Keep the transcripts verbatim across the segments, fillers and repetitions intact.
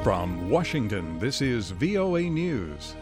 From Washington, this is V O A News.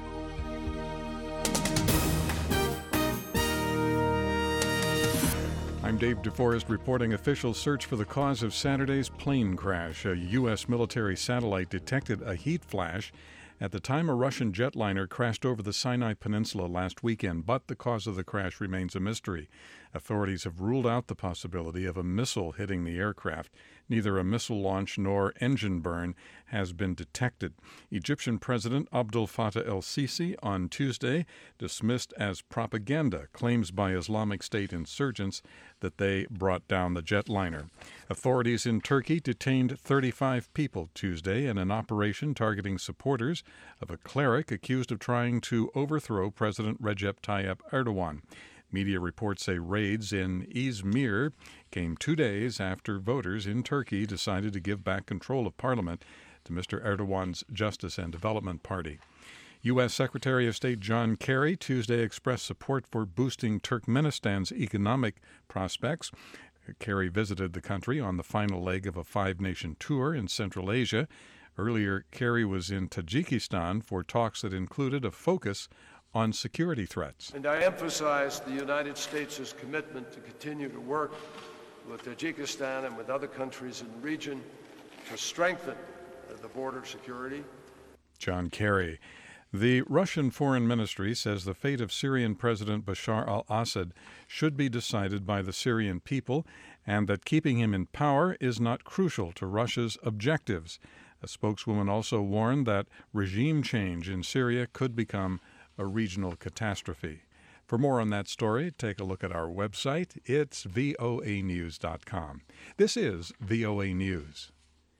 I'm Dave DeForest reporting officials search for the cause of Saturday's plane crash. A U S military satellite detected a heat flash at the time a Russian jetliner crashed over the Sinai Peninsula last weekend, but the cause of the crash remains a mystery. Authorities have ruled out the possibility of a missile hitting the aircraft. Neither a missile launch nor engine burn has been detected. Egyptian President Abdel Fattah el-Sisi on Tuesday dismissed as propaganda claims by Islamic State insurgents that they brought down the jetliner. Authorities in Turkey detained thirty-five people Tuesday in an operation targeting supporters of a cleric accused of trying to overthrow President Recep Tayyip Erdogan. Media reports say raids in Izmir came two days after voters in Turkey decided to give back control of parliament to Mister Erdogan's Justice and Development Party. U S. Secretary of State John Kerry Tuesday expressed support for boosting Turkmenistan's economic prospects. Kerry visited the country on the final leg of a five-nation tour in Central Asia. Earlier, Kerry was in Tajikistan for talks that included a focus on security threats. And I emphasize the United States' commitment to continue to work with Tajikistan and with other countries in the region to strengthen the border security. John Kerry. The Russian Foreign Ministry says the fate of Syrian President Bashar al-Assad should be decided by the Syrian people and that keeping him in power is not crucial to Russia's objectives. A spokeswoman also warned that regime change in Syria could become a regional catastrophe. For more on that story, take a look at our website. It's V O A news dot com. This is V O A News.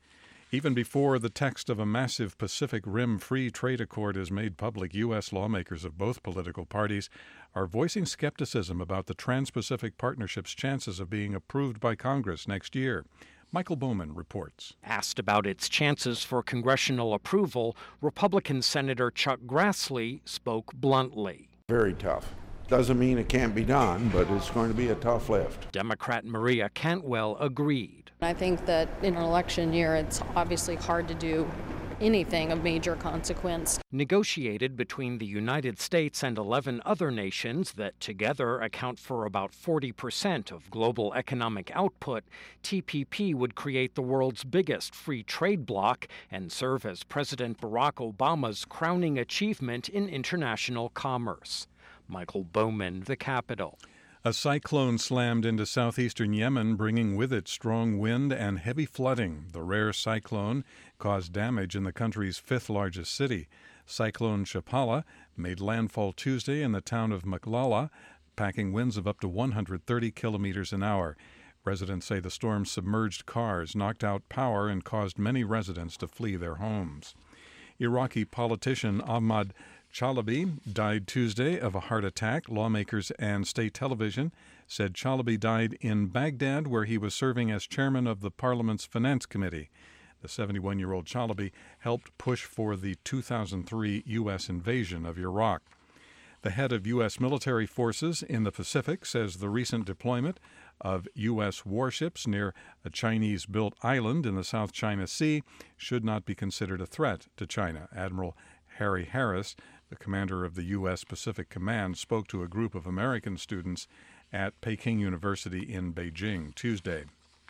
Even before the text of a massive Pacific Rim free trade accord is made public, U S lawmakers of both political parties are voicing skepticism about the Trans-Pacific Partnership's chances of being approved by Congress next year. Michael Bowman reports. Asked about its chances for congressional approval, Republican Senator Chuck Grassley spoke bluntly. Very tough. Doesn't mean it can't be done, but it's going to be a tough lift. Democrat Maria Cantwell agreed. I think that in an election year, it's obviously hard to do anything of major consequence. Negotiated between the United States and eleven other nations that together account for about forty percent of global economic output, T P P would create the world's biggest free trade bloc and serve as President Barack Obama's crowning achievement in international commerce. Michael Bowman, The Capitol. A cyclone slammed into southeastern Yemen, bringing with it strong wind and heavy flooding. The rare cyclone caused damage in the country's fifth-largest city. Cyclone Chapala made landfall Tuesday in the town of Maklala, packing winds of up to one hundred thirty kilometers an hour. Residents say the storm submerged cars, knocked out power, and caused many residents to flee their homes. Iraqi politician Ahmad Chalabi died Tuesday of a heart attack. Lawmakers and state television said Chalabi died in Baghdad, where he was serving as chairman of the parliament's Finance Committee. The seventy-one-year-old Chalabi helped push for the two thousand three U S invasion of Iraq. The head of U S military forces in the Pacific says the recent deployment of U S warships near a Chinese-built island in the South China Sea should not be considered a threat to China. Admiral Harry Harris, the commander of the U S Pacific Command, spoke to a group of American students at Peking University in Beijing Tuesday.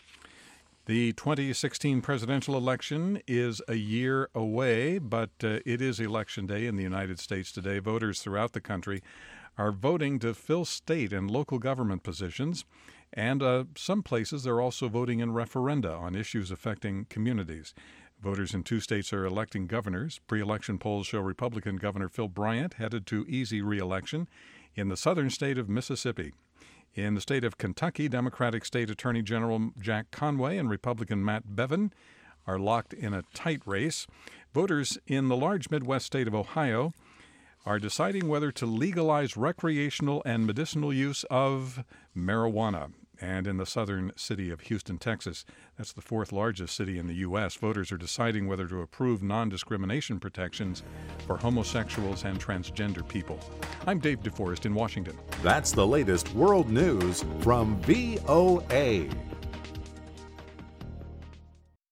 The twenty sixteen presidential election is a year away, but uh, it is Election Day in the United States today. Voters throughout the country are voting to fill state and local government positions, and uh, some places they're also voting in referenda on issues affecting communities. Voters in two states are electing governors. Pre-election polls show Republican Governor Phil Bryant headed to easy re-election in the southern state of Mississippi. In the state of Kentucky, Democratic State Attorney General Jack Conway and Republican Matt Bevin are locked in a tight race. Voters in the large Midwest state of Ohio are deciding whether to legalize recreational and medicinal use of marijuana. And in the southern city of Houston, Texas, that's the fourth largest city in the U S, voters are deciding whether to approve non-discrimination protections for homosexuals and transgender people. I'm Dave DeForest in Washington. That's the latest world news from V O A.